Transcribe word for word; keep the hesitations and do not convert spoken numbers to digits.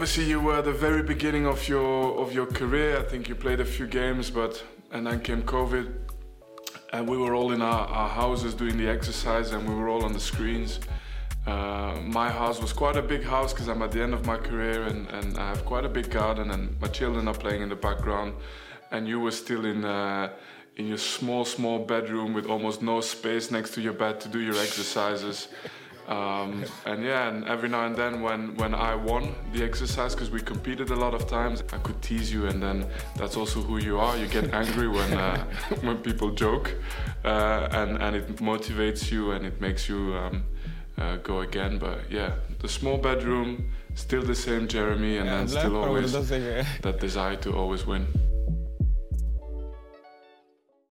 obviously you were at the very beginning of your of your career. I think you played a few games, but and then came COVID, and we were all in our, our houses doing the exercise, and we were all on the screens. Uh, my house was quite a big house because I'm at the end of my career, and, and I have quite a big garden, and my children are playing in the background, and you were still in uh, in your small small bedroom with almost no space next to your bed to do your exercises. Um, and yeah, and every now and then when, when I won the exercise, because we competed a lot of times, I could tease you, and then that's also who you are. You get angry when uh, when people joke, uh, and, and it motivates you and it makes you um, uh, go again. But yeah, the small bedroom, still the same Jeremy, and Ja, then leuk still om always dat te zeggen. that desire to always win.